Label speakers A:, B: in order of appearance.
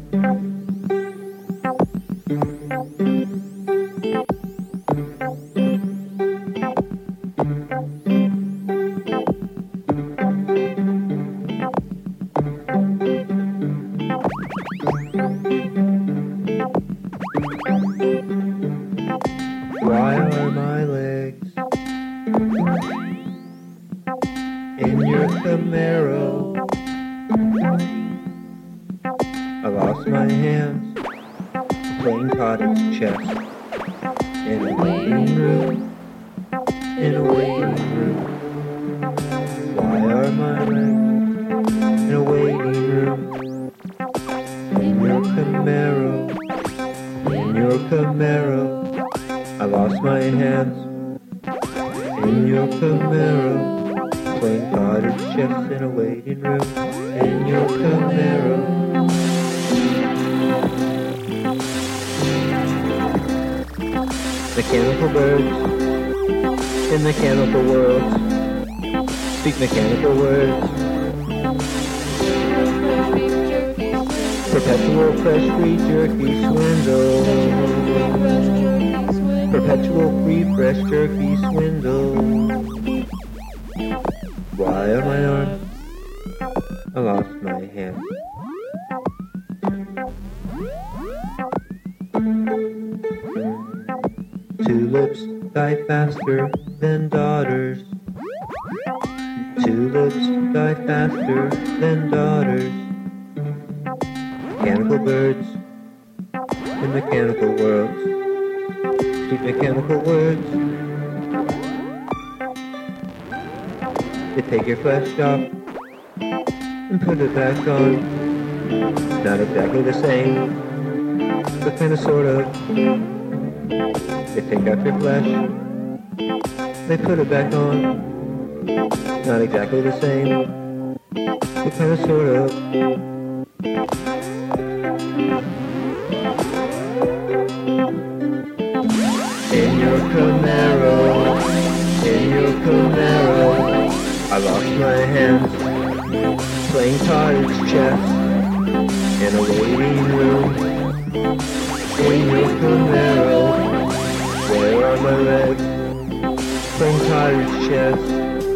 A: Why are my legs in your Camaro? I lost my hands playing cottage chess in a waiting room, in a waiting room. Why are my legs in a waiting room? In your Camaro, in your Camaro. I lost my hands in your Camaro, playing cottage chess in a waiting room, in your Camaro. Mechanical birds in mechanical worlds speak mechanical words. Perpetual fresh free jerky swindle. Perpetual free fresh jerky swindle. Why are my arms? I lost my hands. Tulips die faster than daughters. Tulips die faster than daughters. Mechanical birds in mechanical worlds speak mechanical words. They take your flesh off and put it back on. Not exactly the same, but kinda sort of. They take out your flesh, they put it back on. Not exactly the same, but kinda sort of. In your Camaro, in your Camaro, I lost my hands playing cottage chess in a waiting room. In your Camaro, where are my legs playing cottage chess